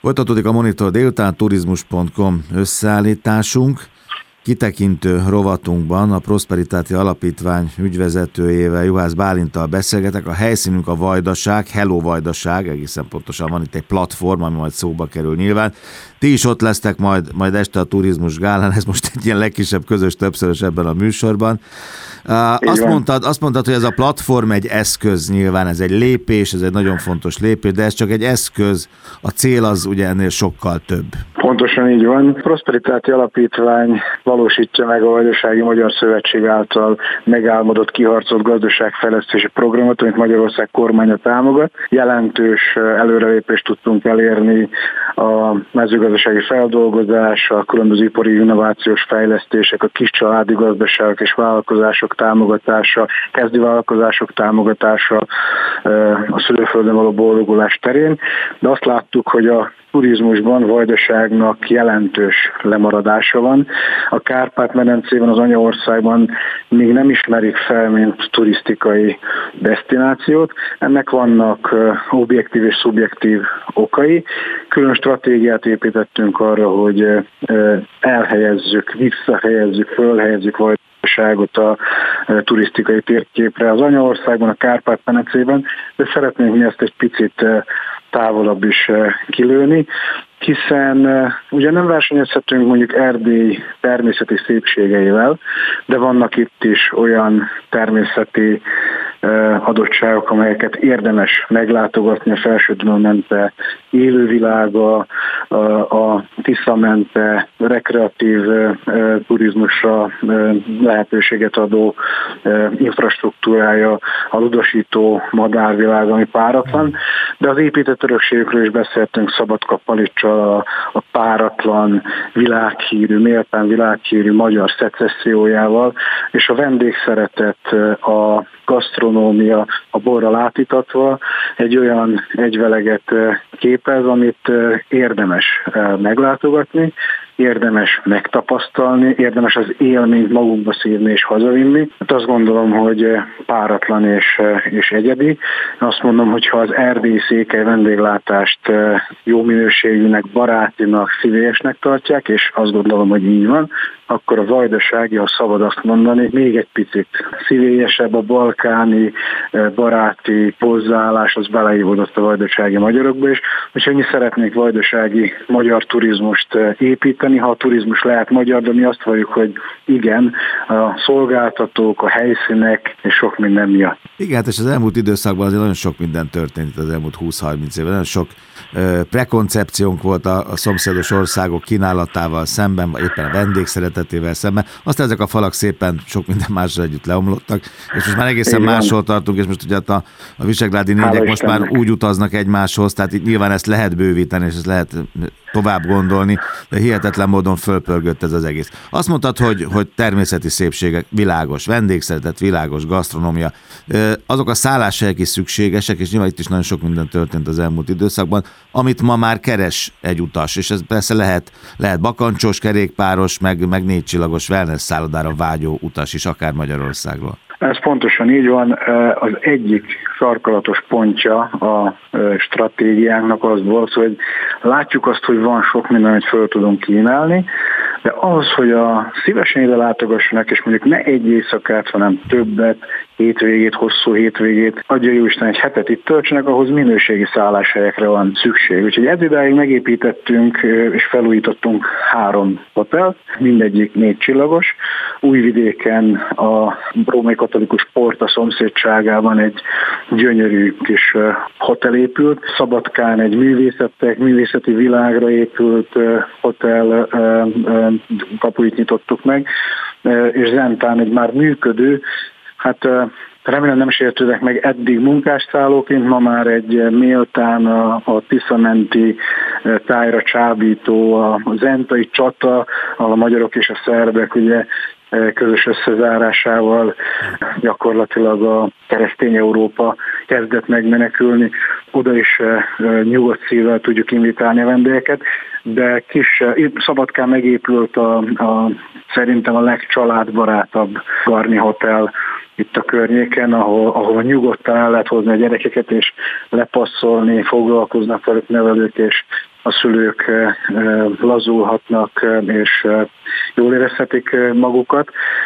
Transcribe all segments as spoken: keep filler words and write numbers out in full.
Folytatódik a Monitor délután, turizmus pont com összeállításunk. Kitekintő rovatunkban a Prosperitáti Alapítvány ügyvezetőjével, Juhász Bálinttal beszélgetek. A helyszínünk a Vajdaság, Hello Vajdaság, egészen pontosan van itt egy platform, ami majd szóba kerül nyilván. Ti is ott lesztek majd, majd este a Turizmus Gálán, ez most egy ilyen legkisebb közös többszörös ebben a műsorban. Uh, azt, mondtad, azt mondtad, hogy ez a platform egy eszköz, nyilván ez egy lépés, ez egy nagyon fontos lépés, de ez csak egy eszköz, a cél az ugye ennél sokkal több. Pontosan így van. Prosperitáti Alapítvány valósítja meg a Vajdasági Magyar Szövetség által megálmodott, kiharcolt gazdaságfejlesztési programot, amit Magyarország kormánya támogat. Jelentős előrelépést tudtunk elérni a mezőgazdasági feldolgozás, a különböző ipari innovációs fejlesztések, a kis családi gazdaságok és vállalkozások támogatása, kezdővállalkozások támogatása a szülőföldön való boldogulás terén, de azt láttuk, hogy a turizmusban Vajdaságnak jelentős lemaradása van. A Kárpát-medencében, az anyaországban még nem ismerik fel, mint turisztikai desztinációt. Ennek vannak objektív és szubjektív okai. Külön stratégiát építettünk arra, hogy elhelyezzük, visszahelyezzük, fölhelyezzük Vajdaságot a turisztikai térképre az anyaországban, a Kárpát-medencében, de szeretnénk mi ezt egy picit távolabb is kilőni, hiszen ugye nem versenyezhetünk mondjuk Erdély természeti szépségeivel, de vannak itt is olyan természeti adottságok, amelyeket érdemes meglátogatni, a Felső-Duna-mente élővilága, a Tisza-mente rekreatív turizmusra lehetőséget adó infrastruktúrája, a ludosító madárvilága, ami páratlan, de az épített örökségükről is beszéltünk Szabadka-Palicsal, a, a páratlan, világhírű, méltán világhírű magyar szecessziójával, és a vendégszeretet, a gasztronómia, a borral átítatva egy olyan egyveleget képez, amit érdemes meglátogatni, érdemes megtapasztalni, érdemes az élményt magunkba szívni és hazavinni. Hát azt gondolom, hogy páratlan és, és egyedi. Azt mondom, hogy ha az erdély-székely vendéglátást jó minőségűnek, barátinak, szívésnek tartják, és azt gondolom, hogy így van, akkor a vajdasági, ha szabad azt mondani, még egy picit szívélyesebb, a balkáni, baráti hozzáállás, az beleívódott a vajdasági magyarokba is. Úgyhogy mi szeretnénk vajdasági magyar turizmust építeni, ha a turizmus lehet magyar, de mi azt valljuk, hogy igen, a szolgáltatók, a helyszínek és sok minden miatt. Igen, hát és az elmúlt időszakban azért nagyon sok minden történt az elmúlt húsz-harminc évben, nagyon sok prekoncepciónk volt a, a szomszédos országok kínálatával szemben, vagy éppen a vendégszeretetével szemben. Aztán ezek a falak szépen sok minden mással együtt leomlottak, és most már egészen máshol tartunk, és most ugye a, a visegrádi négyek most már úgy utaznak egymáshoz, tehát itt nyilván ezt lehet bővíteni, és ezt lehet tovább gondolni, de hihetetlen módon fölpörgött ez az egész. Azt mondtad, hogy, hogy természeti szépségek, világos, vendégszeretet, világos, gasztronómia, azok a szálláshelyek is szükségesek, és nyilván itt is nagyon sok minden történt az elmúlt időszakban, amit ma már keres egy utas, és ez persze lehet, lehet bakancsos, kerékpáros, meg, meg négycsillagos wellness szállodára vágyó utas is, akár Magyarországról. Ez pontosan így van. Az egyik sarkalatos pontja a stratégiánknak az volt, hogy látjuk azt, hogy van sok minden, amit föl tudunk kínálni, de az, hogy a szívesen ide látogassanak, és mondjuk ne egy éjszakát, hanem többet, hétvégét, hosszú hétvégét, adja Jóisten egy hetet itt töltsenek, ahhoz minőségi szálláshelyekre van szükség. Úgyhogy ez idáig megépítettünk és felújítottunk három hotelt, mindegyik négy csillagos. Újvidéken a római katolikus Porta szomszédságában egy gyönyörű kis hotel épült, Szabadkán egy művészettek, művészeti világra épült hotel kapuit nyitottuk meg, és Zentán egy már működő, hát remélem nem sértődek meg eddig munkásszállóként, ma már egy méltán a, a Tisza-menti tájra csábító, a zentai csata, ahol a magyarok és a szerbek ugye közös összezárásával gyakorlatilag a keresztény Európa kezdett megmenekülni. Oda is nyugodt szívvel tudjuk invitálni a vendégeket, de kis Szabadkán megépült a, a szerintem a legcsaládbarátabb Garni Hotel itt a környéken, ahol, ahol nyugodtan el lehet hozni a gyerekeket, és lepasszolni, foglalkoznak velük nevelők, és a szülők lazulhatnak és jól érezhetik magukat,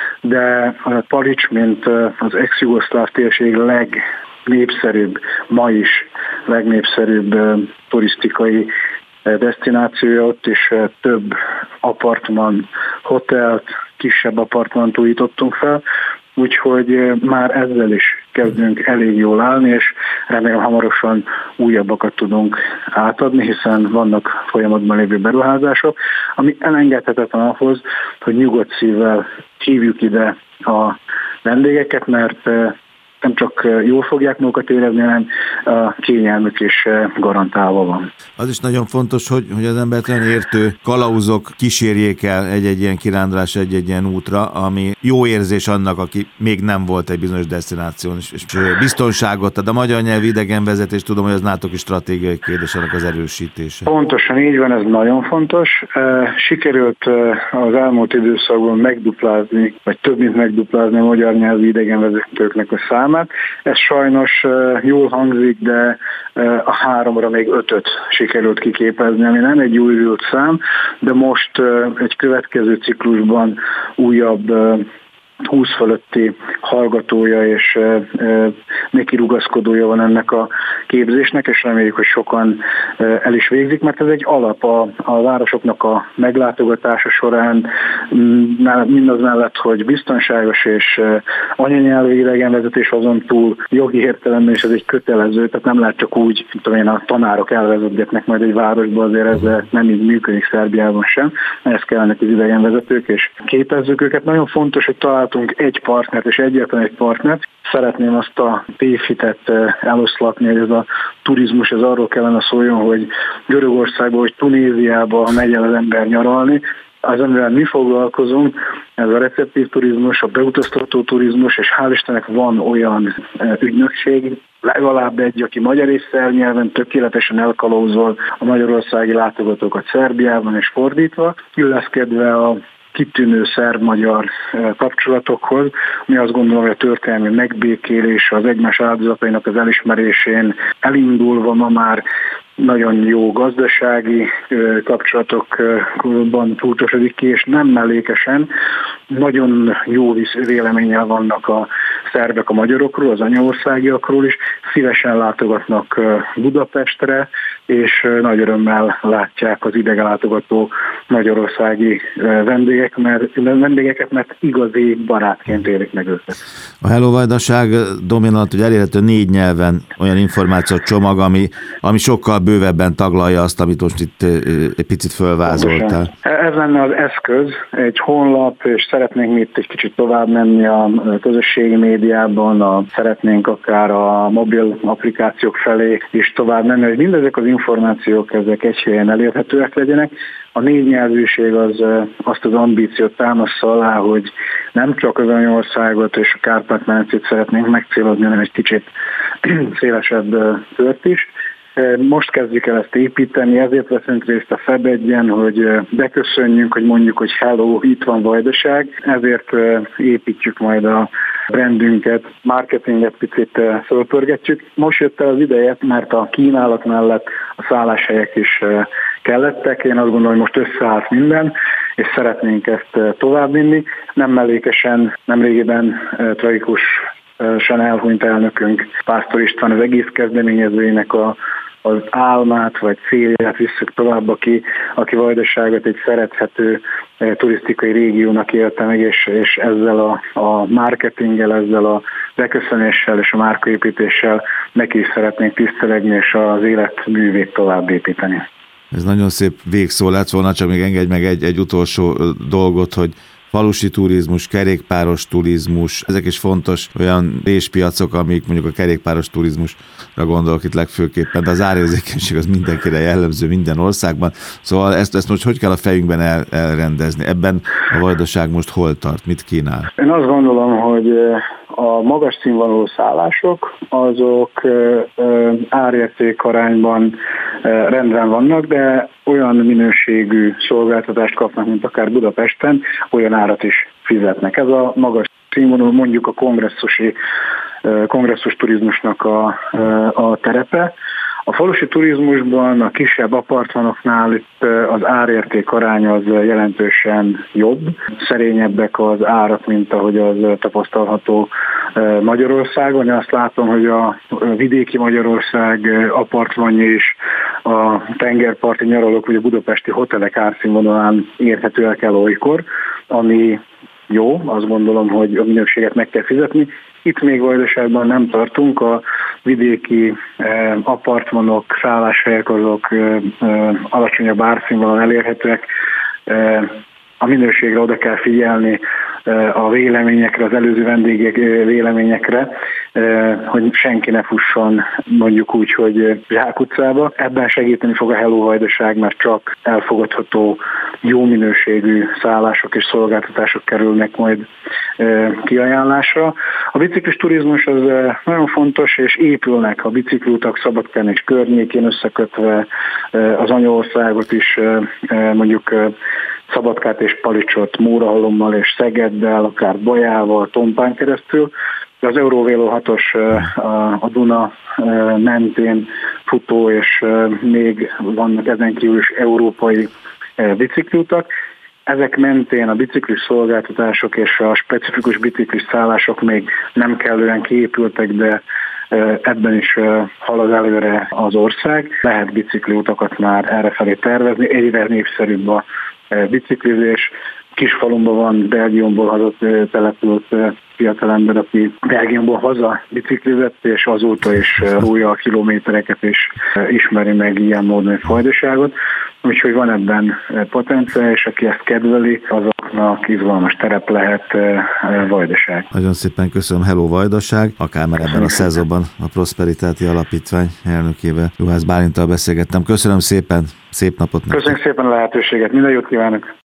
de Palics, mint az ex-jugoszláv térség legnépszerűbb, ma is legnépszerűbb turisztikai desztinációja, ott is több apartman, hotelt, kisebb apartmant újítottunk fel, úgyhogy már ezzel is kezdünk elég jól állni, és remélem hamarosan újabbakat tudunk átadni, hiszen vannak folyamatban lévő beruházások, ami elengedhetetlen ahhoz, hogy nyugodt szívvel hívjuk ide a vendégeket, mert nem csak jól fogják magukat érezni, hanem a kényelmük is garantálva van. Az is nagyon fontos, hogy, hogy az embert olyan értő kalauzok kísérjék el egy-egy ilyen kirándulás, egy-egy ilyen útra, ami jó érzés annak, aki még nem volt egy bizonyos desztináción, és biztonságot ad. A magyar nyelvű idegenvezetés, tudom, hogy az nátok is stratégiai kérdés, annak az erősítése. Pontosan így van, ez nagyon fontos. Sikerült az elmúlt időszakban megduplázni, vagy több mint megduplázni a magyar nyelvű idegenvezetőknek a számát. Ez sajnos jól hangzik, de a háromra még ötöt sikerült kiképezni, ami nem egy újult szám, de most egy következő ciklusban újabb húsz fölötti hallgatója és neki rugaszkodója van ennek a képzésnek, és reméljük, hogy sokan el is végzik, mert ez egy alap a, a városoknak a meglátogatása során, mindaz mellett, hogy biztonságos és anyanyelvű idegenvezetés, azon túl jogi értelemben is ez egy kötelező, tehát nem lehet csak úgy, tudom én, a tanárok elvezetgetnek majd egy városba, azért ez nem így működik Szerbiában sem, ehhez kellenek az idegenvezetők, és képezzük őket. Nagyon fontos, hogy találtunk egy partnert, és egyetlen egy partnert. Szeretném azt a tévhitet eloszlatni, hogy ez a turizmus, ez arról kellene szóljon, hogy Görögországban, vagy Tunéziában megy el az ember nyaralni. Az, amivel mi foglalkozunk, ez a receptív turizmus, a beutaztató turizmus, és hál' Istennek van olyan ügynökség, legalább egy, aki magyar és szerb nyelven tökéletesen elkalauzol a magyarországi látogatókat Szerbiában és fordítva, illeszkedve a kitűnő szerb-magyar kapcsolatokhoz, mi azt gondolom, hogy a történelmi megbékélés, az egymás áldozatainak az elismerésén elindulva ma már nagyon jó gazdasági kapcsolatokban csúcsosodik ki, és nem mellékesen nagyon jó véleménnyel vannak a szerbek a magyarokról, az anyaországiakról is, szívesen látogatnak Budapestre, és nagy örömmel látják az idegenlátogató magyarországi vendégek, mert, vendégeket, mert igazi barátként élik meg őket. A Hello Vajdaság dominant, hogy elérhető négy nyelven olyan információ csomag, ami, ami sokkal bővebben taglalja azt, amit most itt egy picit fölvázoltál. Ez lenne az eszköz, egy honlap, és szeretnénk mi itt egy kicsit tovább menni a közösségi médiában, a, szeretnénk akár a mobil applikációk felé is tovább menni, hogy mindezek az információk ezek egy helyen elérhetőek legyenek. A négy nyelvűség az azt az ambíciót támaszza alá, hogy nem csak az Anyaországot és a Kárpát-medencét szeretnénk megcélozni, hanem egy kicsit szélesebb kört is. Most kezdjük el ezt építeni, ezért veszünk részt a Febegyen, hogy beköszönjünk, hogy mondjuk, hogy hello, itt van Vajdaság, ezért építjük majd a brandünket, marketinget picit fölpörgetjük. Most jött el az ideje, mert a kínálat mellett a szálláshelyek is kellettek. Én azt gondolom, hogy most összeállt minden, és szeretnénk ezt továbbvinni. Nem mellékesen, nemrégiben tragikusan elhunyt elnökünk, Pásztor István az egész kezdeményezőjének a az álmát vagy célját visszük tovább, aki, aki Vajdaságot egy szerethető eh, turisztikai régiónak élte meg, és, és ezzel a, a marketinggel, ezzel a beköszönéssel és a márkaépítéssel neki is szeretnénk tisztelegni, és az életművét tovább építeni. Ez nagyon szép végszó lett volna, csak még engedj meg egy, egy utolsó dolgot, hogy falusi turizmus, kerékpáros turizmus, ezek is fontos olyan réspiacok, amik mondjuk a kerékpáros turizmusra gondolok itt legfőképpen, de az árérzékenység az mindenkire jellemző minden országban. Szóval ezt, ezt most hogy kell a fejünkben el, elrendezni? Ebben a Vajdaság most hol tart? Mit kínál? Én azt gondolom, hogy a magas színvonalú szállások azok árérték arányban rendben vannak, de olyan minőségű szolgáltatást kapnak, mint akár Budapesten, olyan árat is fizetnek. Ez a magas színvonalú, mondjuk a kongresszusi, kongresszus turizmusnak a, a terepe. A falusi turizmusban a kisebb apartmanoknál itt az árérték aránya az jelentősen jobb, szerényebbek az árak, mint ahogy az tapasztalható Magyarországon. Én azt látom, hogy a vidéki Magyarország apartmanja is a tengerparti nyaralók vagy a budapesti hotelek árszínvonalán érhetőek el olykor, ami jó, azt gondolom, hogy a minőséget meg kell fizetni. Itt még Vajdaságban nem tartunk, a vidéki eh, apartmanok, szálláshelyek azok eh, eh, alacsonyabb árszínvonalon elérhetőek. Eh, a minőségre oda kell figyelni, eh, a véleményekre, az előző vendégek eh, véleményekre, eh, hogy senki ne fusson mondjuk úgy, hogy zsákutcába. Ebben segíteni fog a Hello Vajdaság, mert csak elfogadható, jó minőségű szállások és szolgáltatások kerülnek majd kiajánlásra. A biciklis turizmus az nagyon fontos, és épülnek a bicikliutak Szabadkán és környékén összekötve az anyaországot is, mondjuk Szabadkát és Palicsot Mórahalommal és Szegeddel, akár Bajával, Tompán keresztül. Az Eurovélo hatos a Duna mentén futó, és még vannak ezen kívül is európai bicikliutak. Ezek mentén a biciklis szolgáltatások és a specifikus biciklis szállások még nem kellően kiépültek, de ebben is halad előre az ország. Lehet bicikliutakat már errefelé tervezni, egyre népszerűbb a biciklizés. Kisfalumban van Belgiumból haza települt fiatalember, aki Belgiumból haza biciklizett, és azóta is rója a kilométereket, és ismeri meg ilyen módon egy Vajdaságot. Úgyhogy van ebben potenciál, és aki ezt kedveli, azoknak izgalmas terep lehet Vajdaság. Nagyon szépen köszönöm, Hello Vajdaság, akár már ebben a szezonban a Prosperitáti Alapítvány elnökével, Juhász Bálinttal beszélgettem. Köszönöm szépen, szép napot nektek. Köszönjük szépen a lehetőséget, minden jót kívánok!